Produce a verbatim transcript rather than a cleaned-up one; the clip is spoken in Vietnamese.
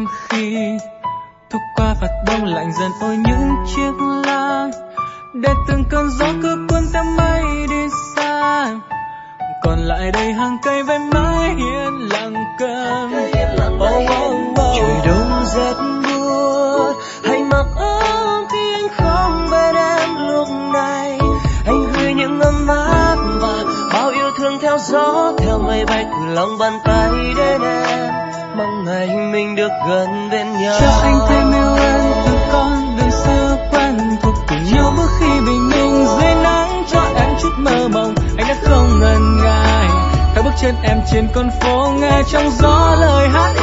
khi thuốc qua và đông lạnh dần ôi những chiếc lá để từng cơn gió cứ cuốn theo mây đi xa, còn lại đây hàng cây với mái hiên lặng câm. Oh, oh, oh. Trời đông rất buốt, hãy mặc ấm khi anh không bên em lúc này. Anh gửi những ấm áp và bao yêu thương theo gió, theo mây bay từ lòng bàn tay đến em. Mong ngày mình được gần bên nhau. Cho anh thêm yêu em từ con đường xưa quen thuộc, cùng nhau bước khi bình minh dưới nắng, cho em chút mơ mộng. Anh đã không ngần ngại theo bước chân em trên con phố, nghe trong gió lời hát